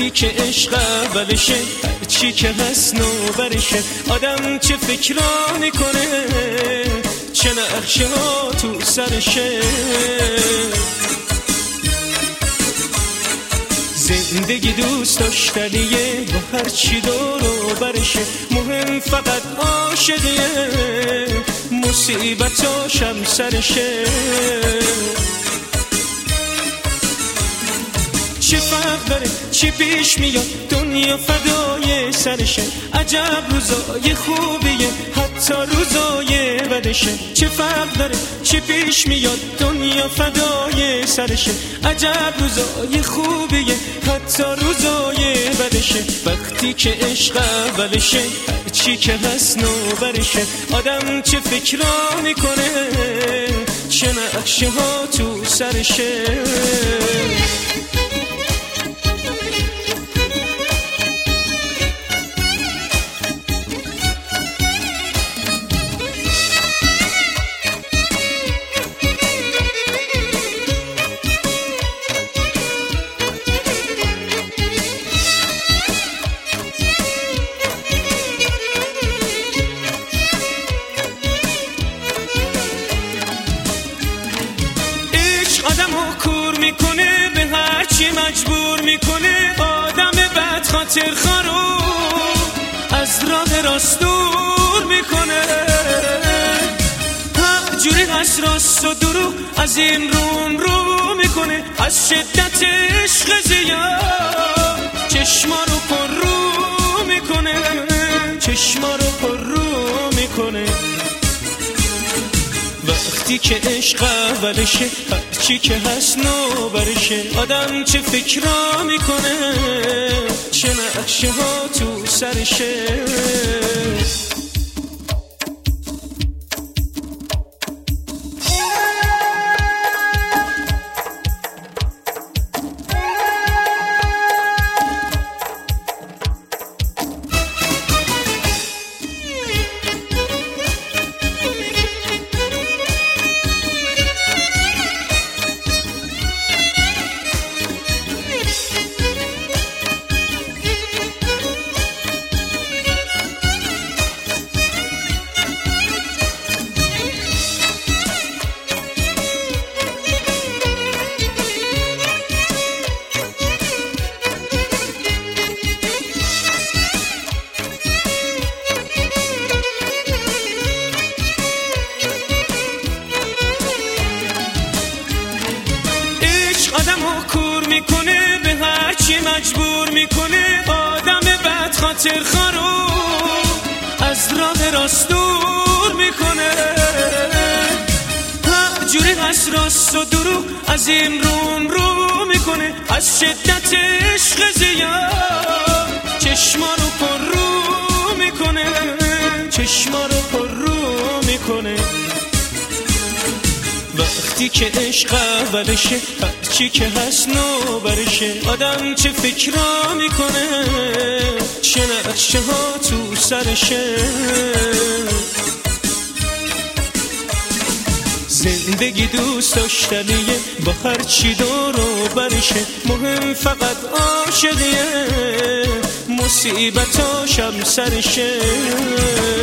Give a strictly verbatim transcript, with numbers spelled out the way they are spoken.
وقتی که عشق اولشه چی که هست نوبرشه. آدم چه فکرا میکنه چه نقشه ها تو سرشه. زندگی دوست داشتنیه با هر چی دور و برشه. مهم فقط عاشقیه مصیبتاش هم سرشه. چه فرق داره چی پیش میاد دنیا فدای سرشه. عجب روزای خوبیه حتی روزای بدشه. چه فرق داره چی پیش میاد دنیا فدای سرشه. عجب روزای خوبیه حتی روزای بدشه. وقتی که عشق اولشه چی که هست نوبرشه. آدم چه فکرا میکنه چه نقشه ها تو سرشه. آدمو کور میکنه به هر چی مجبور میکنه. آدم بد خاطر خارو از راه راست دور میکنه. هر جوری هست راست و دروغ از این روم رو میکنه. از شدت عشق زیاد چشما رو پر رو میکنه. چشما رو پر رو میکنه. وقتی که عشق اولشه هرچی که هست نوبرشه. آدم چه فکرا میکنه چه نقشه ها تو سرشه. آدمو کور میکنه به هر چی مجبور میکنه. آدم بد خاطر خارو از راه راست دور میکنه. هر جوری هست راست و دروغ از این روم رو میکنه. از شدت عشق زیاد چشما رو پر رو میکنه. چشما رو پر رو میکنه. وقتی که عشق اولشه هرچی که هست نوبرشه. آدم چه فکرا میکنه چه نقشه ها تو سرشه. زندگی دوست داشتنیه با هر چی دور و برشه. مهم فقط عاشقیه مصیبتاش هم سرشه.